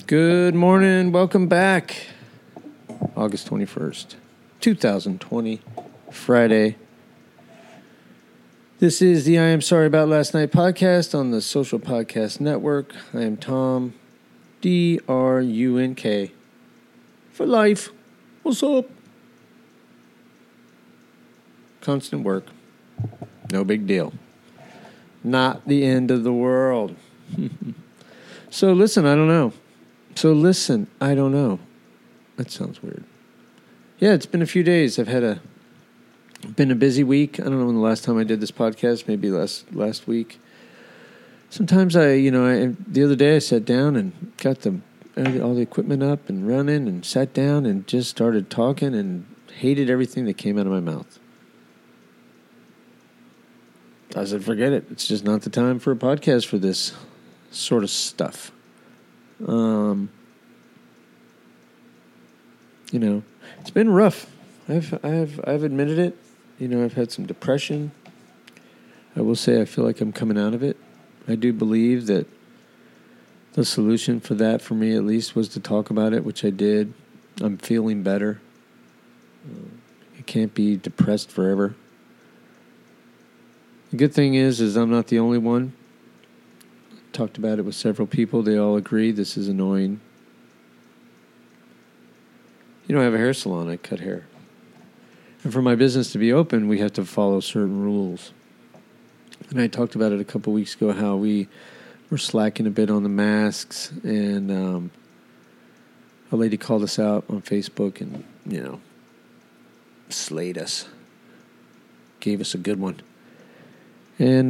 Good morning. Welcome back. August 21st, 2020, Friday. This is the I Am Sorry About Last Night podcast on the Social Podcast Network. I am Tom, D-R-U-N-K, for life. What's up? Constant work. No big deal. Not the end of the world. So listen, I don't know. That sounds weird. Yeah, it's been a few days. I've had been a busy week. I don't know when the last time I did this podcast, maybe last week. Sometimes the other day I sat down and got all the equipment up and running and sat down and just started talking and hated everything that came out of my mouth. I said, forget it. It's just not the time for a podcast for this sort of stuff. It's been rough. I've admitted it. I've had some depression. I will say I feel like I'm coming out of it. I do believe that the solution for that, for me at least, was to talk about it, which I did. I'm feeling better. I can't be depressed forever. The good thing is I'm not the only one. Talked about it with several people. They all agree this is annoying. I have a hair salon. I cut hair. And for my business to be open, we have to follow certain rules. And I talked about it a couple weeks ago, how we were slacking a bit on the masks. And a lady called us out on Facebook and, slayed us. Gave us a good one. And,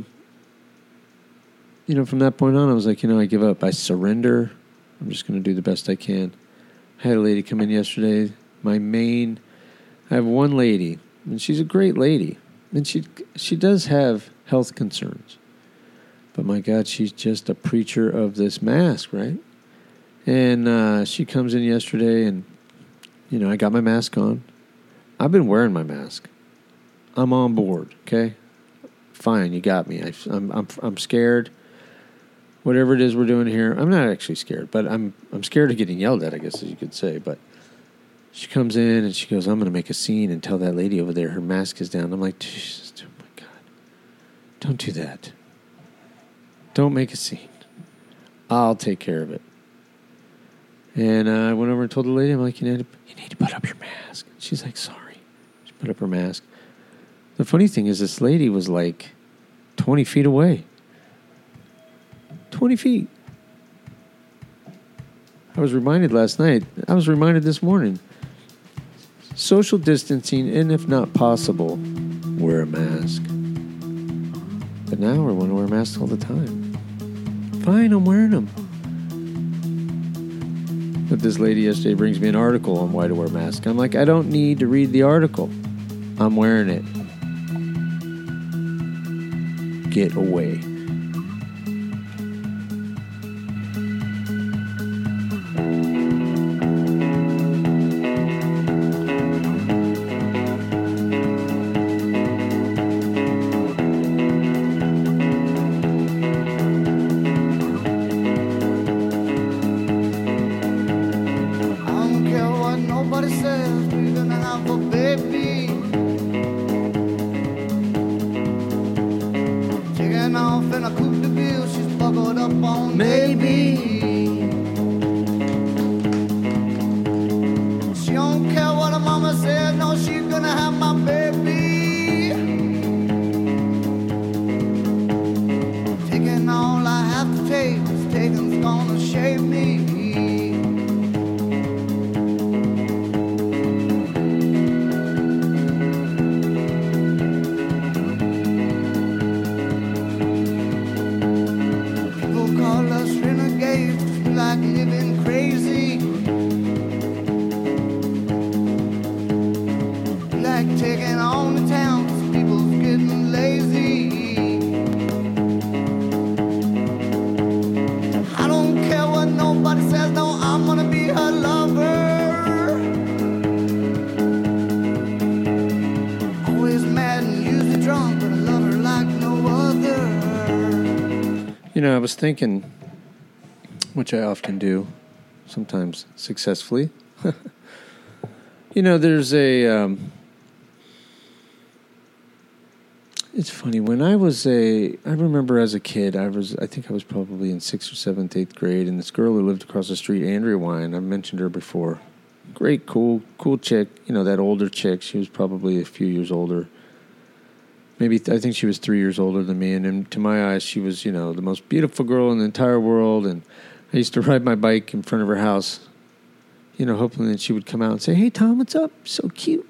from that point on, I was like, I give up. I surrender. I'm just going to do the best I can. I had a lady come in yesterday. I have one lady, and she's a great lady. And she does have health concerns. But my God, she's just a preacher of this mask, right? And she comes in yesterday, and, I got my mask on. I've been wearing my mask. I'm on board, okay? Fine, you got me. I'm scared. Whatever it is we're doing here, I'm not actually scared, but I'm scared of getting yelled at, I guess, as you could say. But she comes in and she goes, I'm going to make a scene and tell that lady over there her mask is down. I'm like, Jesus, oh my God, don't do that. Don't make a scene. I'll take care of it. And I went over and told the lady, I'm like, you need to put up your mask. She's like, sorry. She put up her mask. The funny thing is this lady was like 20 feet away. 20 feet. I was reminded last night. I was reminded this morning. Social distancing, and if not possible, wear a mask. But now we want to wear masks all the time. Fine, I'm wearing them. But this lady yesterday brings me an article on why to wear a mask. I'm like, I don't need to read the article. I'm wearing it. Get away. I was thinking, which I often do, sometimes successfully. There's it's funny, I remember as a kid, I think I was probably in 6th or 7th, 8th grade, and this girl who lived across the street, Andrea Wine, I've mentioned her before. Great, cool chick, that older chick. She was probably a few years older. I think she was 3 years older than me, and to my eyes, she was, the most beautiful girl in the entire world, and I used to ride my bike in front of her house, hoping that she would come out and say, "Hey, Tom, what's up? So cute."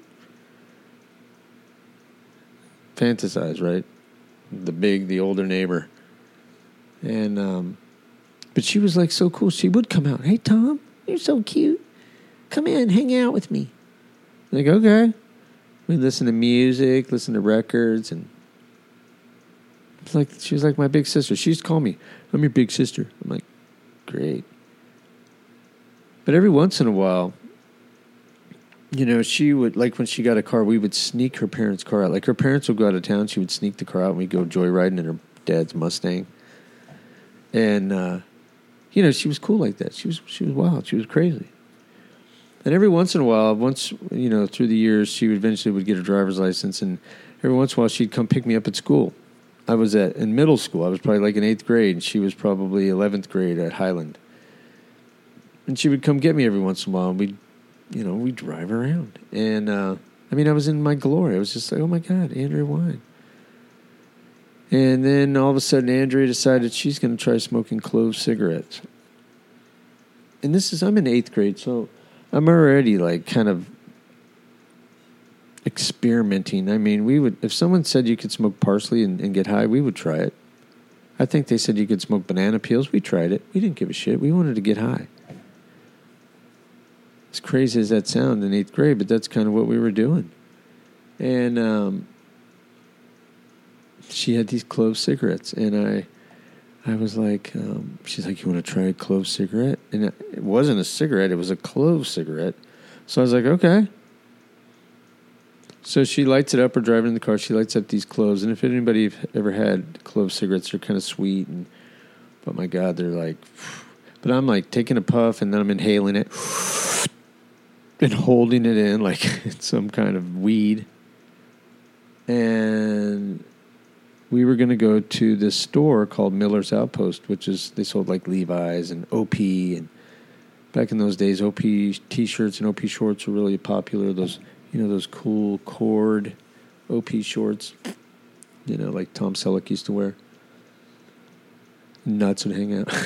Fantasize, right? The older neighbor. And, but she was like so cool. She would come out. "Hey, Tom, you're so cute. Come in, hang out with me." Like, okay. We listen to music, listen to records, and she was like my big sister. She used to call me, "I'm your big sister." I'm like, great. But every once in a while, she would, like when she got a car, we would sneak her parents' car out. Like her parents would go out of town, she would sneak the car out, and we'd go joyriding in her dad's Mustang. And, she was cool like that. She was wild. She was crazy. And every once in a while, through the years, she eventually would get her driver's license, and every once in a while, she'd come pick me up at school. I was in middle school. I was probably like in 8th grade, and she was probably 11th grade at Highland. And she would come get me every once in a while, and we'd drive around. And, I was in my glory. I was just like, oh, my God, Andrea Wine. And then all of a sudden, Andrea decided she's going to try smoking clove cigarettes. And I'm in 8th grade, so I'm already like kind of experimenting. If someone said you could smoke parsley and get high, we would try it. I think they said you could smoke banana peels. We tried it. We didn't give a shit. We wanted to get high. As crazy as that sounds in 8th grade, but that's kind of what we were doing. And she had these clove cigarettes, and I was like, she's like, "You want to try a clove cigarette?" And it wasn't a cigarette, it was a clove cigarette. So I was like, okay. So she lights it up, or driving in the car, she lights up these cloves. And if anybody ever had clove cigarettes, they're kind of sweet, but my God, they're like, but I'm like taking a puff, and then I'm inhaling it and holding it in like it's some kind of weed. And we were going to go to this store called Miller's Outpost, they sold like Levi's and OP. And back in those days, OP t-shirts and OP shorts were really popular. Those cool cord OP shorts, like Tom Selleck used to wear. Nuts would hang out.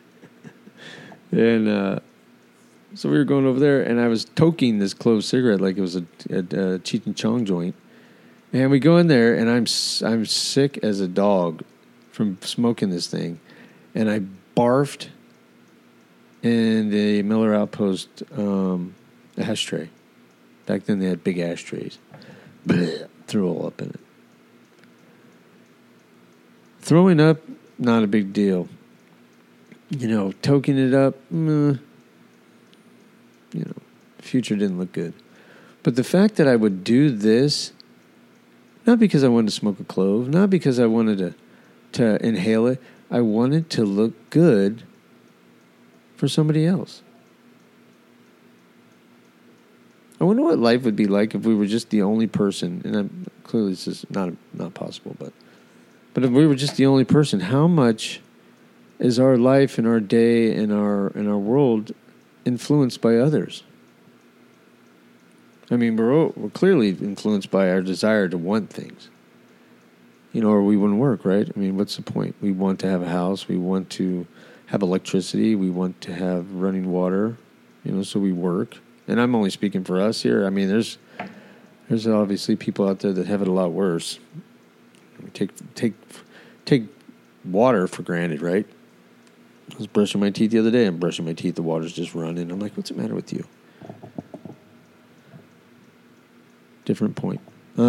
And so we were going over there, and I was toking this clove cigarette like it was a Cheech and Chong joint. And we go in there, and I'm sick as a dog from smoking this thing. And I barfed in the Miller Outpost ashtray. Back then, they had big ashtrays. Threw all up in it. Throwing up, not a big deal. Toking it up, future didn't look good. But the fact that I would do this, not because I wanted to smoke a clove, not because I wanted to inhale it, I wanted to look good for somebody else. I wonder what life would be like if we were just the only person, and clearly this is not possible, but if we were just the only person, how much is our life and our day and our world influenced by others? We're clearly influenced by our desire to want things, or we wouldn't work, right? What's the point? We want to have a house, we want to have electricity, we want to have running water, so we work. And I'm only speaking for us here. There's obviously people out there that have it a lot worse. Take water for granted, right? I was brushing my teeth the other day. I'm brushing my teeth. The water's just running. I'm like, what's the matter with you? Different point.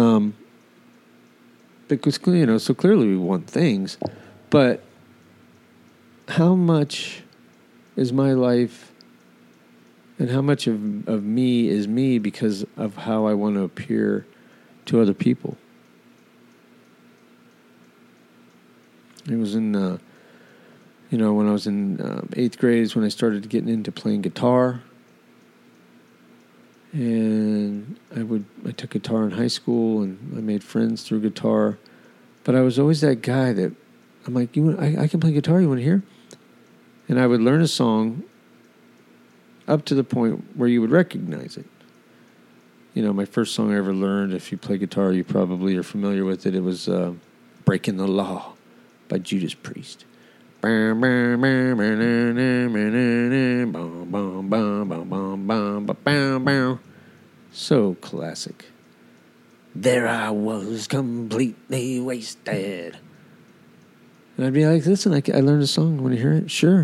Because, so clearly we want things. But how much is my life and how much of me is me because of how I want to appear to other people? It was in When I was in 8th grade is when I started getting into playing guitar. And I took guitar in high school, and I made friends through guitar. But I was always that guy that I'm like, I can play guitar. You want to hear? And I would learn a song up to the point where you would recognize it. My first song I ever learned, if you play guitar, you probably are familiar with it. It was Breaking the Law by Judas Priest. So classic. There I was, completely wasted. And I'd be like, listen, I learned a song. Want to hear it? Sure.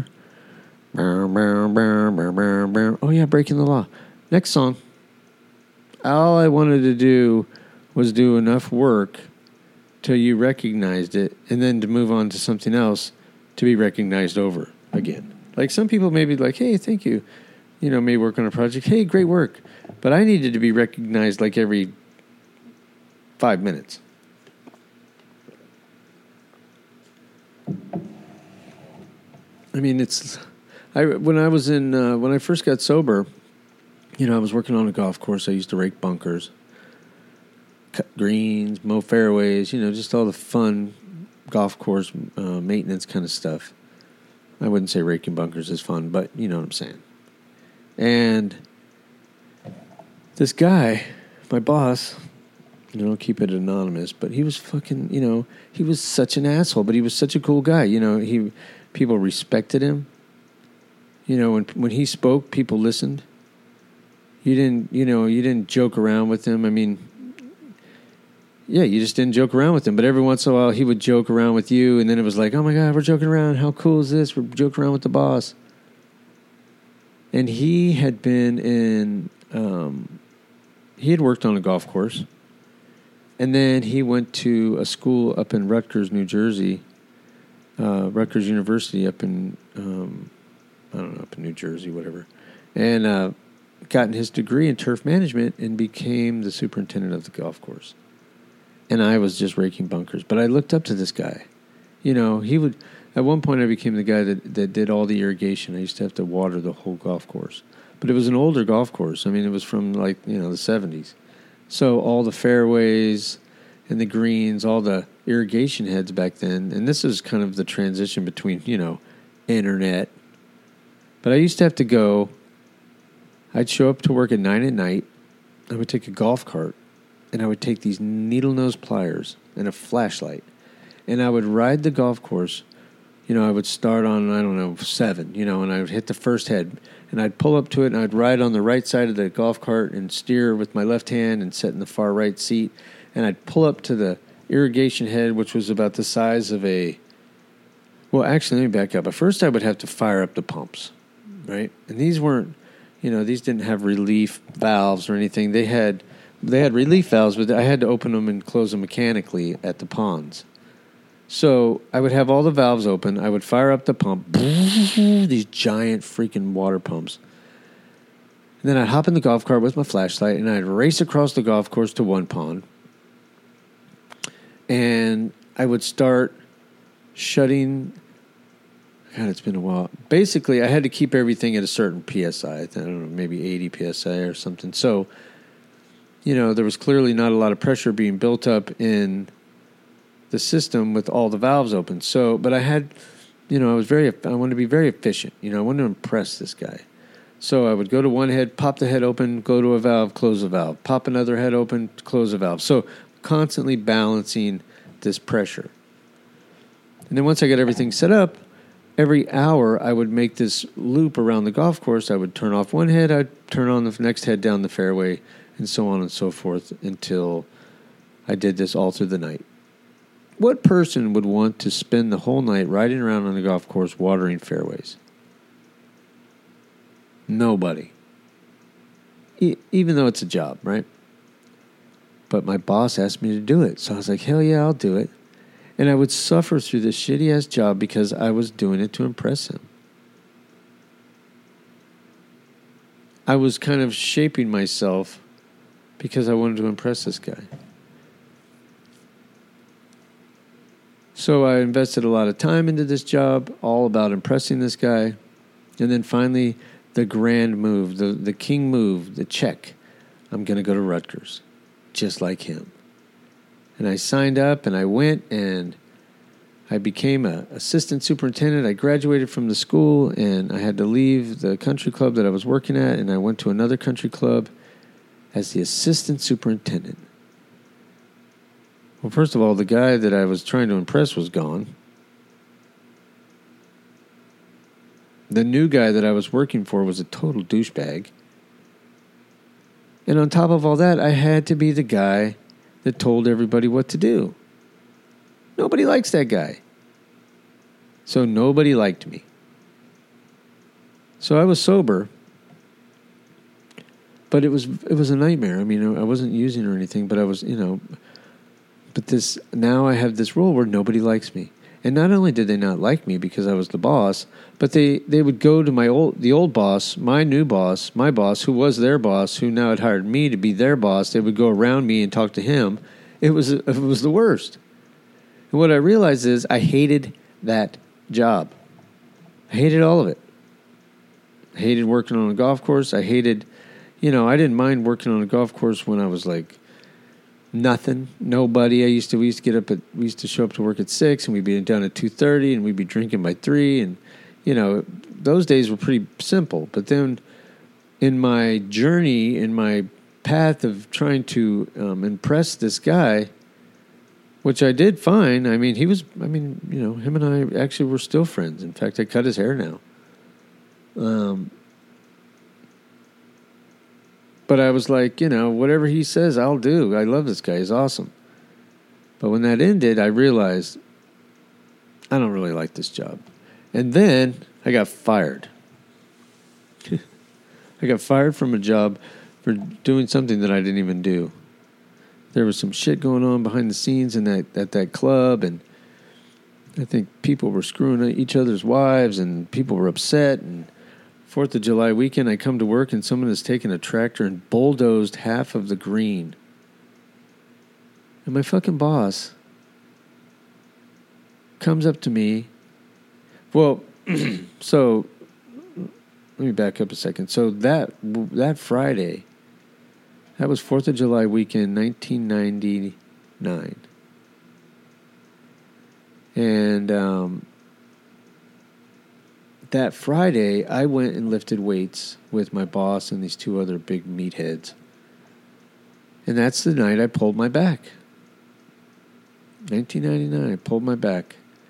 Oh, yeah, Breaking the Law. Next song. All I wanted to do was do enough work till you recognized it, and then to move on to something else to be recognized over again. Like some people may be like, hey, thank you. May work on a project. Hey, great work. But I needed to be recognized like every 5 minutes. I mean, when I first got sober, I was working on a golf course. I used to rake bunkers, cut greens, mow fairways, just all the fun golf course maintenance kind of stuff. I wouldn't say raking bunkers is fun, but you know what I'm saying. And this guy, my boss, keep it anonymous, but he was fucking, he was such an asshole, but he was such a cool guy. People respected him. When he spoke, people listened. You didn't joke around with him. I mean, yeah, you just didn't joke around with him. But every once in a while, he would joke around with you, and then it was like, oh my God, we're joking around. How cool is this? We're joking around with the boss. And he had been he had worked on a golf course. And then he went to a school up in Rutgers, New Jersey, Rutgers University up in, up in New Jersey, whatever. And gotten his degree in turf management and became the superintendent of the golf course. And I was just raking bunkers. But I looked up to this guy. He would, at one point I became the guy that did all the irrigation. I used to have to water the whole golf course. But it was an older golf course. I mean, it was from the 70s. So all the fairways and the greens, all the irrigation heads back then. And this is kind of the transition between, internet. But I used to have to go. I'd show up to work at 9 at night. I would take a golf cart, and I would take these needle-nose pliers and a flashlight, and I would ride the golf course. I would start on, 7, and I would hit the first head, and I'd pull up to it, and I'd ride on the right side of the golf cart and steer with my left hand and sit in the far right seat, and I'd pull up to the irrigation head, which was about the size of well, actually, let me back up. At first, I would have to fire up the pumps, right? And these weren't, these didn't have relief valves or anything. They had relief valves, but I had to open them and close them mechanically at the ponds. So I would have all the valves open. I would fire up the pump, these giant freaking water pumps. And then I'd hop in the golf cart with my flashlight, and I'd race across the golf course to one pond. And I would start shutting. God, it's been a while. Basically, I had to keep everything at a certain PSI. I don't know, maybe 80 PSI or something. So, there was clearly not a lot of pressure being built up in the system with all the valves open. So, but I had, I wanted to be very efficient. I wanted to impress this guy. So I would go to one head, pop the head open, go to a valve, close the valve. Pop another head open, close the valve. So constantly balancing this pressure. And then once I got everything set up, every hour I would make this loop around the golf course. I would turn off one head, I'd turn on the next head down the fairway, and so on and so forth until I did this all through the night. What person would want to spend the whole night riding around on the golf course watering fairways? Nobody. Even though it's a job, right? But my boss asked me to do it, so I was like, hell yeah, I'll do it. And I would suffer through this shitty-ass job because I was doing it to impress him. I was kind of shaping myself because I wanted to impress this guy. So I invested a lot of time into this job, all about impressing this guy. And then finally, the grand move, the king move, the check. I'm going to go to Rutgers, just like him. And I signed up and I went and I became an assistant superintendent. I graduated from the school and I had to leave the country club that I was working at, and I went to another country club as the assistant superintendent. Well, first of all, the guy that I was trying to impress was gone. The new guy that I was working for was a total douchebag. And on top of all that, I had to be the guy that told everybody what to do. Nobody likes that guy. So nobody liked me. So I was sober, but it was a nightmare. I mean, I wasn't using or anything, but I was, but now I have this role where nobody likes me. And not only did they not like me because I was the boss, but they would go to the old boss, my new boss, my boss, who was their boss, who now had hired me to be their boss. They would go around me and talk to him. It was the worst. And what I realized is I hated that job. I hated all of it. I hated working on a golf course. I hated, I didn't mind working on a golf course when I was like nothing, nobody. We used to show up to work at 6 and we'd be done at 2:30 and we'd be drinking by 3, and those days were pretty simple. But then in my journey, in my path of trying to impress this guy, which I did fine. I mean, him and I actually were still friends. In fact, I cut his hair now. But I was like, whatever he says, I'll do. I love this guy. He's awesome. But when that ended, I realized I don't really like this job. And then I got fired. I got fired from a job for doing something that I didn't even do. There was some shit going on behind the scenes at that club, and I think people were screwing each other's wives, and people were upset, and 4th of July weekend, I come to work and someone has taken a tractor and bulldozed half of the green. And my fucking boss comes up to me. Well, so let me back up a second. So that Friday, that was 4th of July weekend, 1999. And that Friday, I went and lifted weights with my boss and these two other big meatheads. And that's the night I pulled my back. 1999, I pulled my back.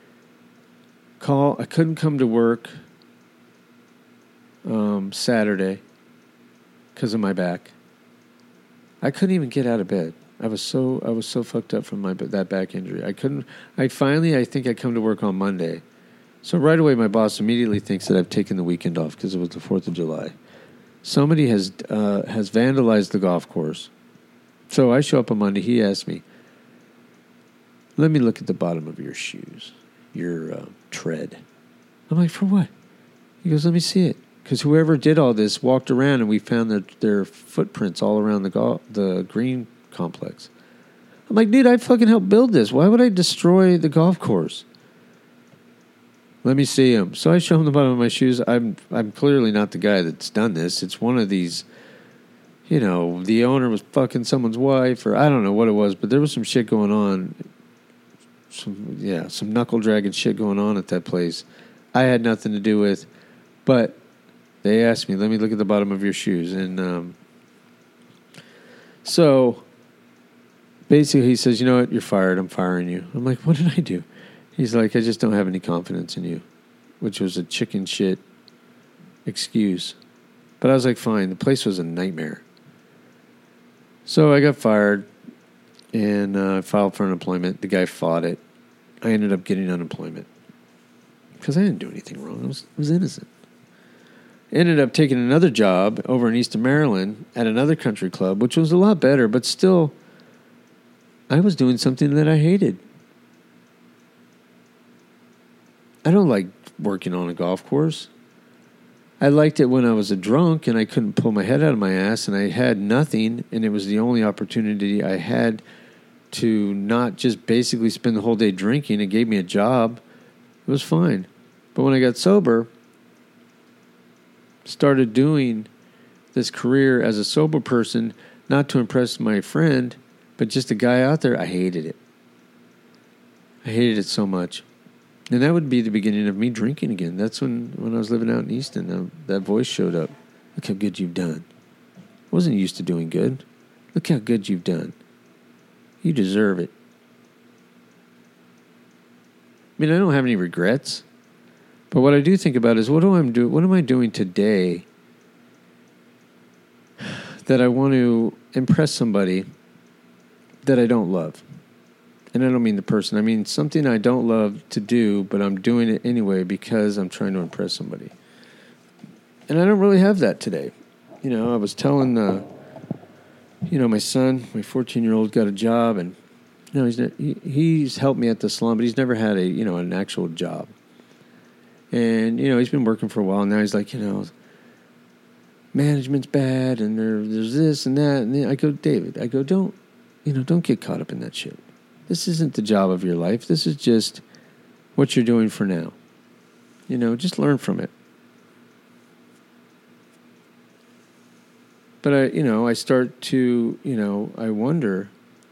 I couldn't come to work Saturday because of my back. I couldn't even get out of bed. I was so fucked up from that back injury. I think I come to work on Monday. So right away, my boss immediately thinks that I've taken the weekend off because it was the 4th of July. Somebody has vandalized the golf course. So I show up on Monday. He asks me, "Let me look at the bottom of your shoes, your tread." I'm like, "For what?" He goes, "Let me see it." Because whoever did all this walked around and we found their footprints all around the green complex. I'm like, "Dude, I fucking helped build this. Why would I destroy the golf course?" "Let me see them." So I show him the bottom of my shoes. I'm clearly not the guy that's done this. It's one of these, the owner was fucking someone's wife, or I don't know what it was, but there was some shit going on. Some knuckle dragging shit going on at that place. I had nothing to do with, but they asked me, "Let me look at the bottom of your shoes." And so basically he says, "You know what? You're fired. I'm firing you." I'm like, "What did I do?" He's like, "I just don't have any confidence in you," which was a chicken shit excuse. But I was like, fine. The place was a nightmare. So I got fired, and I filed for unemployment. The guy fought it. I ended up getting unemployment because I didn't do anything wrong. I was innocent. Ended up taking another job over in Eastern Maryland at another country club, which was a lot better, but still, I was doing something that I hated. I don't like working on a golf course. I liked it when I was a drunk and I couldn't pull my head out of my ass and I had nothing, and it was the only opportunity I had to not just basically spend the whole day drinking. It gave me a job. It was fine. But when I got sober, started doing this career as a sober person, not to impress my friend, but just a guy out there, I hated it. I hated it so much. And that would be the beginning of me drinking again. That's when I was living out in Easton, that voice showed up. Look how good you've done. I wasn't used to doing good. Look how good you've done. You deserve it. I mean, I don't have any regrets. But what I do think about is what am I doing today that I want to impress somebody that I don't love? And I don't mean the person. I mean something I don't love to do, but I'm doing it anyway because I'm trying to impress somebody. And I don't really have that today. You know, I was telling, my son, my 14-year-old, got a job, and he's helped me at the salon, but he's never had an actual job. And he's been working for a while. And now he's like, management's bad, and there's this and that. And then I go, David, don't get caught up in that shit. This isn't the job of your life. This is just what you're doing for now. Just learn from it. But I start to, I wonder,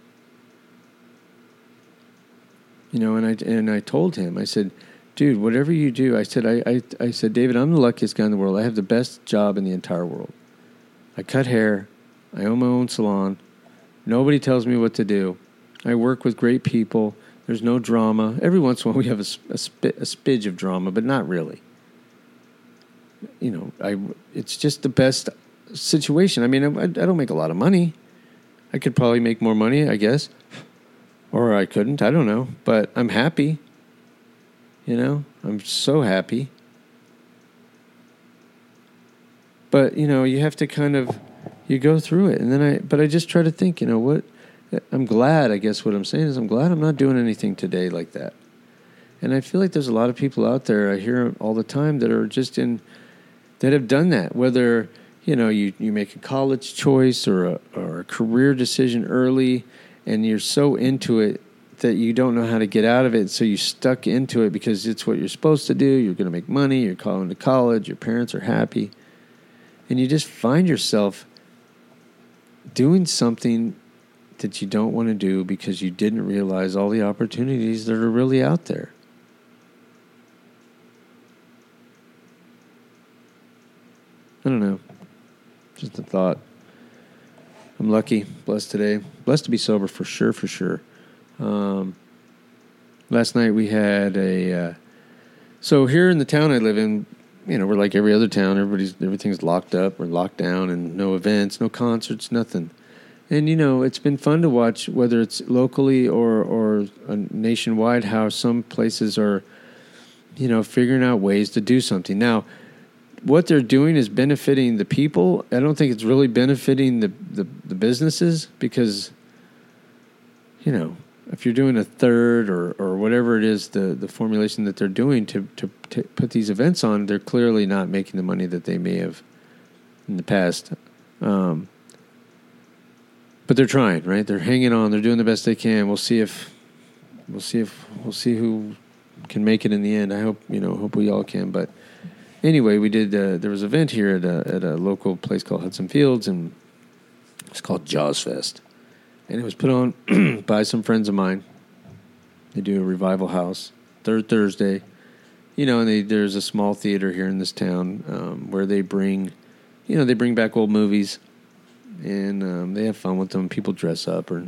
and I told him, I said, dude, whatever you do, I said, David, I'm the luckiest guy in the world. I have the best job in the entire world. I cut hair. I own my own salon. Nobody tells me what to do. I work with great people. There's no drama. Every once in a while we have a spidge of drama, but not really. It's just the best situation. I mean, I don't make a lot of money. I could probably make more money, I guess. Or I couldn't. I don't know. But I'm happy. I'm so happy. But, you have to kind of, you go through it. And then I just try to think, what, I'm glad, I guess what I'm saying is I'm glad I'm not doing anything today like that. And I feel like there's a lot of people out there, I hear all the time, that are just that have done that. Whether, you make a college choice or a career decision early, and you're so into it that you don't know how to get out of it, so you stuck into it because it's what you're supposed to do. You're going to make money. You're going to college. Your parents are happy. And you just find yourself doing something that you don't want to do because you didn't realize all the opportunities that are really out there. I don't know. Just a thought. I'm lucky, blessed today. Blessed to be sober for sure. Last night we had so here in the town I live in, we're like every other town. Everything's locked up or locked down, and no events, no concerts, nothing. And, it's been fun to watch, whether it's locally or nationwide, how some places are, figuring out ways to do something. Now, what they're doing is benefiting the people. I don't think it's really benefiting the businesses because, if you're doing a third or whatever it is, the formulation that they're doing to put these events on, they're clearly not making the money that they may have in the past. But they're trying, right? They're hanging on. They're doing the best they can. We'll see who can make it in the end. I hope we all can. But anyway, we did. There was an event here at a local place called Hudson Fields, and it's called Jaws Fest, and it was put on by some friends of mine. They do a revival house third Thursday, and there's a small theater here in this town where they bring back old movies. And they have fun with them. People dress up, or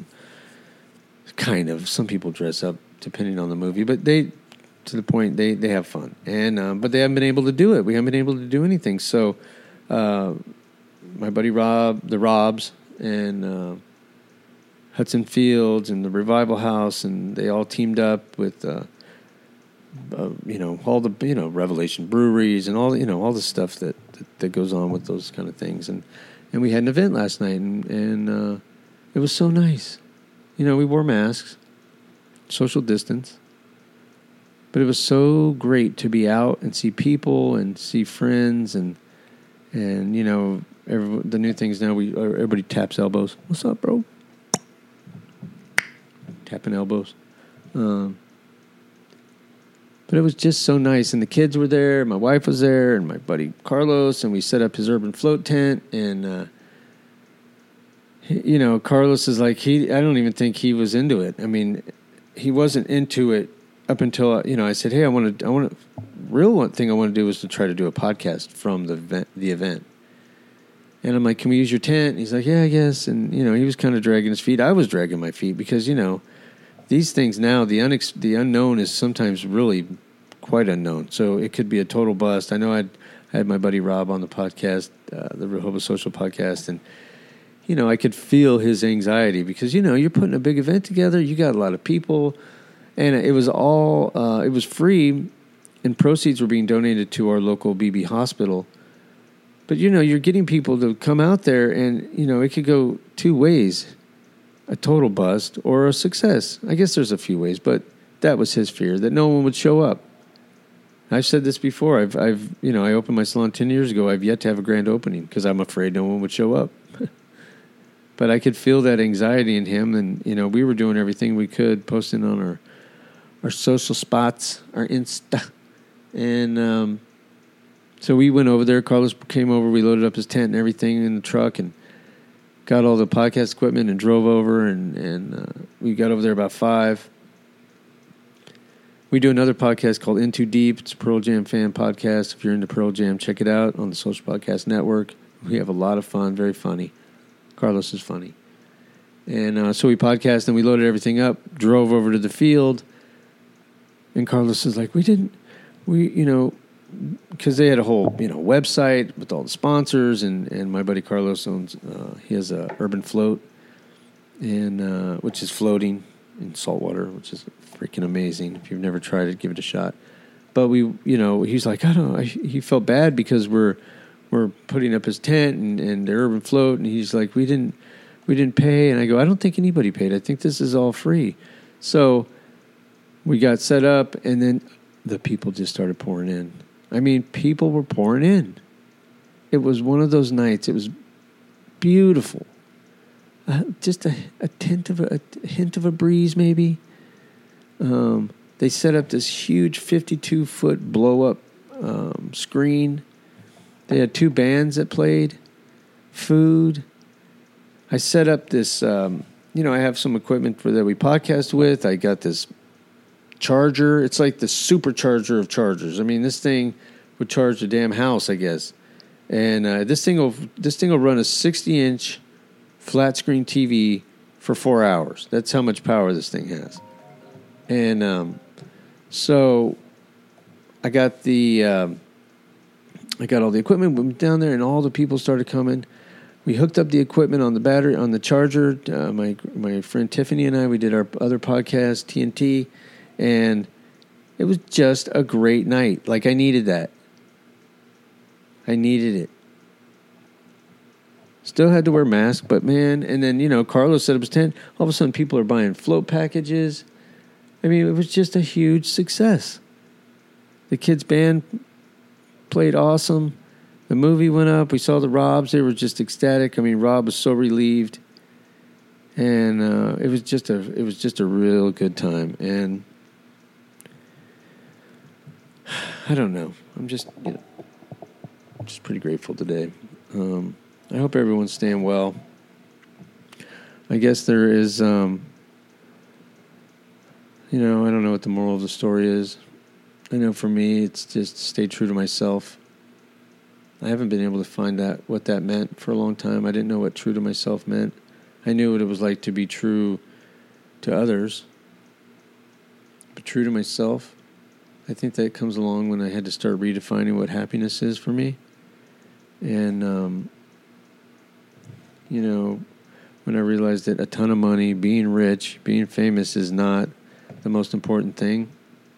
some people dress up depending on the movie. But they have fun. And but they haven't been able to do it. We haven't been able to do anything. So my buddy Rob, the Robs, and Hudson Fields, and the Revival House, and they all teamed up with all the Revelation breweries and all the stuff that goes on with those kind of things. And we had an event last night, and it was so nice. We wore masks, social distance, but it was so great to be out and see people and see friends, and the new things now. Everybody taps elbows. What's up, bro? tapping elbows. But it was just so nice. And the kids were there. My wife was there. And my buddy Carlos. And we set up his urban float tent. And, Carlos is like, I don't even think he was into it. I mean, he wasn't into it up until, I said, hey, real thing I want to do was to try to do a podcast from the event. And I'm like, can we use your tent? And he's like, yeah, I guess. And, he was kind of dragging his feet. I was dragging my feet because, these things now, the unknown is sometimes really quite unknown. So it could be a total bust. I know I had my buddy Rob on the podcast, the Rehoboth Social podcast, and, I could feel his anxiety because, you're putting a big event together. You got a lot of people. And it was all, it was free, and proceeds were being donated to our local BB hospital. But, you're getting people to come out there, and, it could go two ways. A total bust or a success. I guess there's a few ways, but that was his fear, that no one would show up. I've said this before. I opened my salon 10 years ago. I've yet to have a grand opening because I'm afraid no one would show up. But I could feel that anxiety in him, and, we were doing everything we could, posting on our social spots, our Insta. And so we went over there. Carlos came over. We loaded up his tent and everything in the truck and got all the podcast equipment and drove over, and we got over there about 5. We do another podcast called In Too Deep. It's a Pearl Jam fan podcast. If you're into Pearl Jam, check it out on the Social Podcast Network. We have a lot of fun, very funny. Carlos is funny. And so we podcast, and we loaded everything up, drove over to the field, and Carlos is like, because they had a whole, website with all the sponsors, and my buddy Carlos owns, he has a urban float, and which is floating in saltwater, which is freaking amazing. If you've never tried it, give it a shot. But he's like, he felt bad because we're putting up his tent and the urban float, and he's like, we didn't pay, and I go, I don't think anybody paid. I think this is all free. So we got set up, and then the people just started pouring in. I mean, people were pouring in. It was one of those nights. It was beautiful. Just a hint of a breeze, maybe. They set up this huge 52-foot blow-up screen. They had 2 bands that played. Food. I set up this. I have some equipment that we podcast with. I got this charger. It's like the supercharger of chargers. I mean, this thing would charge the damn house, I guess. And this thing will run a 60-inch flat screen TV for 4 hours. That's how much power this thing has. And so I got all the equipment. Went down there, and all the people started coming. We hooked up the equipment on the battery, on the charger. My friend Tiffany and I, we did our other podcast, TNT. And it was just a great night. Like, I needed that. I needed it. Still had to wear masks, but man, and then, Carlos set up his tent. All of a sudden, people are buying float packages. I mean, it was just a huge success. The kids' band played awesome. The movie went up. We saw the Robs. They were just ecstatic. I mean, Rob was so relieved. And it was just a real good time. And I don't know. I'm just pretty grateful today. I hope everyone's staying well. I guess there is, I don't know what the moral of the story is. I know for me, it's just stay true to myself. I haven't been able to find what that meant for a long time. I didn't know what true to myself meant. I knew what it was like to be true to others. But true to myself, I think that comes along when I had to start redefining what happiness is for me. And, when I realized that a ton of money, being rich, being famous is not the most important thing,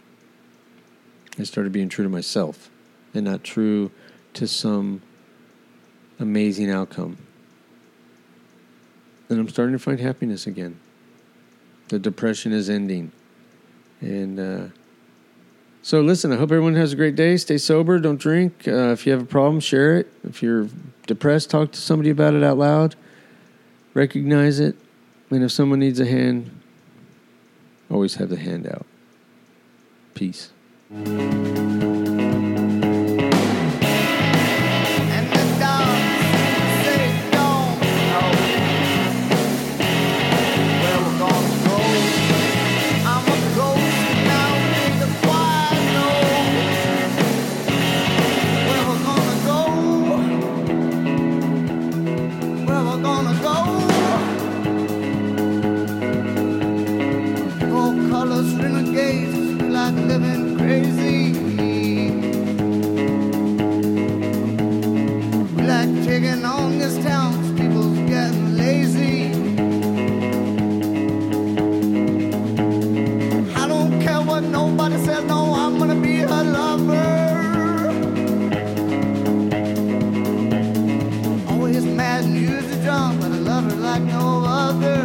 I started being true to myself and not true to some amazing outcome. And I'm starting to find happiness again. The depression is ending. And so listen, I hope everyone has a great day. Stay sober. Don't drink. If you have a problem, share it. If you're depressed, talk to somebody about it out loud. Recognize it. And if someone needs a hand, Always have the hand out. Peace. Living crazy. We like taking on this town, 'cause people's getting lazy. I don't care what nobody says, no, I'm gonna be her lover. Always mad and use the drum, but I love her like no other.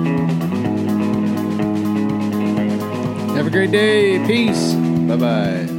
Have a great day. Peace. Bye-bye.